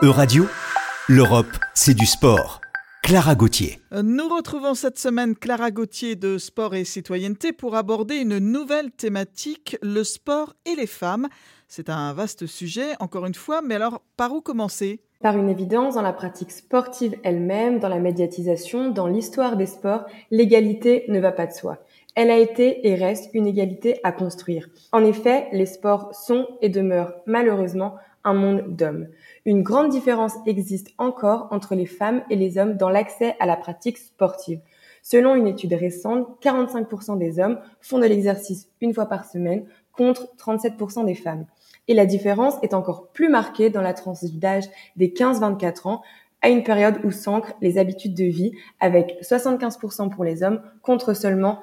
Euradio, l'Europe, c'est du sport. Clara Gauthier. Nous retrouvons cette semaine Clara Gauthier de Sport et Citoyenneté pour aborder une nouvelle thématique, le sport et les femmes. C'est un vaste sujet, encore une fois, mais alors par où commencer ? Par une évidence, dans la pratique sportive elle-même, dans la médiatisation, dans l'histoire des sports, l'égalité ne va pas de soi. Elle a été et reste une égalité à construire. En effet, les sports sont et demeurent malheureusement un monde d'hommes. Une grande différence existe encore entre les femmes et les hommes dans l'accès à la pratique sportive. Selon une étude récente, 45% des hommes font de l'exercice une fois par semaine contre 37% des femmes. Et la différence est encore plus marquée dans la tranche d'âge des 15-24 ans, à une période où s'ancrent les habitudes de vie, avec 75% pour les hommes contre seulement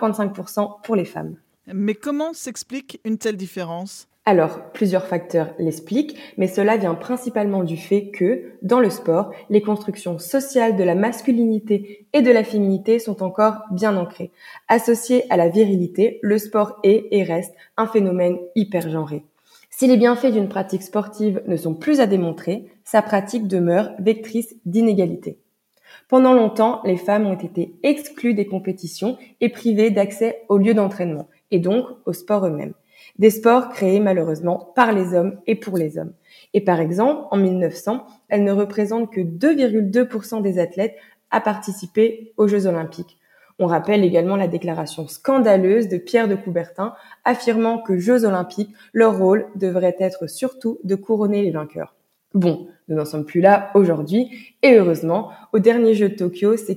55% pour les femmes. Mais comment s'explique une telle différence ? Alors, plusieurs facteurs l'expliquent, mais cela vient principalement du fait que, dans le sport, les constructions sociales de la masculinité et de la féminité sont encore bien ancrées. Associé à la virilité, le sport est et reste un phénomène hyper genré. Si les bienfaits d'une pratique sportive ne sont plus à démontrer, sa pratique demeure vectrice d'inégalités. Pendant longtemps, les femmes ont été exclues des compétitions et privées d'accès aux lieux d'entraînement, et donc aux sports eux-mêmes. Des sports créés malheureusement par les hommes et pour les hommes. Et par exemple, en 1900, elles ne représentent que 2,2% des athlètes à participer aux Jeux Olympiques. On rappelle également la déclaration scandaleuse de Pierre de Coubertin affirmant que Jeux Olympiques, leur rôle devrait être surtout de couronner les vainqueurs. Bon, nous n'en sommes plus là aujourd'hui et heureusement, aux derniers Jeux de Tokyo, c'est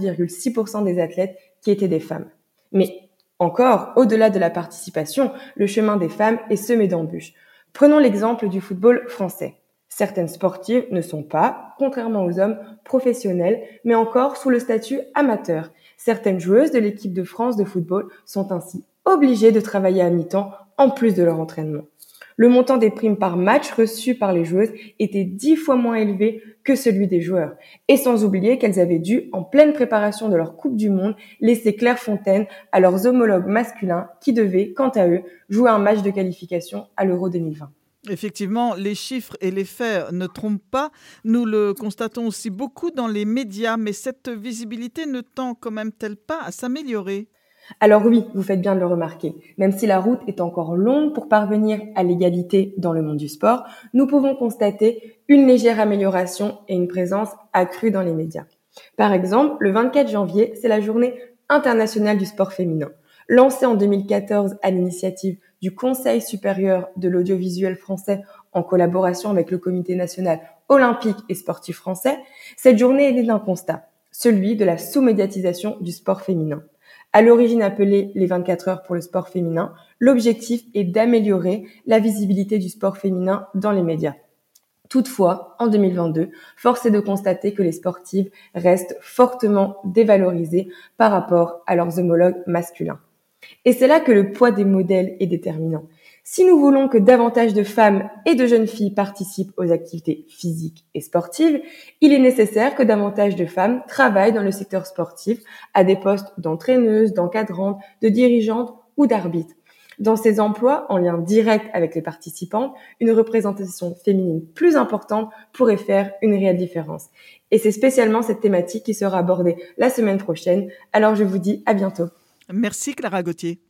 48,6% des athlètes qui étaient des femmes. Mais encore, au-delà de la participation, le chemin des femmes est semé d'embûches. Prenons l'exemple du football français. Certaines sportives ne sont pas, contrairement aux hommes, professionnelles, mais encore sous le statut amateur. Certaines joueuses de l'équipe de France de football sont ainsi obligées de travailler à mi-temps en plus de leur entraînement. Le montant des primes par match reçues par les joueuses était 10 fois moins élevé que celui des joueurs. Et sans oublier qu'elles avaient dû, en pleine préparation de leur Coupe du Monde, laisser Clairefontaine à leurs homologues masculins qui devaient, quant à eux, jouer un match de qualification à l'Euro 2020. Effectivement, les chiffres et les faits ne trompent pas. Nous le constatons aussi beaucoup dans les médias, mais cette visibilité ne tend quand même-t-elle pas à s'améliorer ? Alors oui, vous faites bien de le remarquer. Même si la route est encore longue pour parvenir à l'égalité dans le monde du sport, nous pouvons constater une légère amélioration et une présence accrue dans les médias. Par exemple, le 24 janvier, c'est la journée internationale du sport féminin. Lancée en 2014 à l'initiative du Conseil supérieur de l'audiovisuel français en collaboration avec le Comité national olympique et sportif français, cette journée est née d'un constat, celui de la sous-médiatisation du sport féminin. À l'origine appelée les 24 heures pour le sport féminin, l'objectif est d'améliorer la visibilité du sport féminin dans les médias. Toutefois, en 2022, force est de constater que les sportives restent fortement dévalorisées par rapport à leurs homologues masculins. Et c'est là que le poids des modèles est déterminant. Si nous voulons que davantage de femmes et de jeunes filles participent aux activités physiques et sportives, il est nécessaire que davantage de femmes travaillent dans le secteur sportif à des postes d'entraîneuses, d'encadrantes, de dirigeantes ou d'arbitres. Dans ces emplois, en lien direct avec les participantes, une représentation féminine plus importante pourrait faire une réelle différence. Et c'est spécialement cette thématique qui sera abordée la semaine prochaine. Alors je vous dis à bientôt. Merci Clara Gauthier.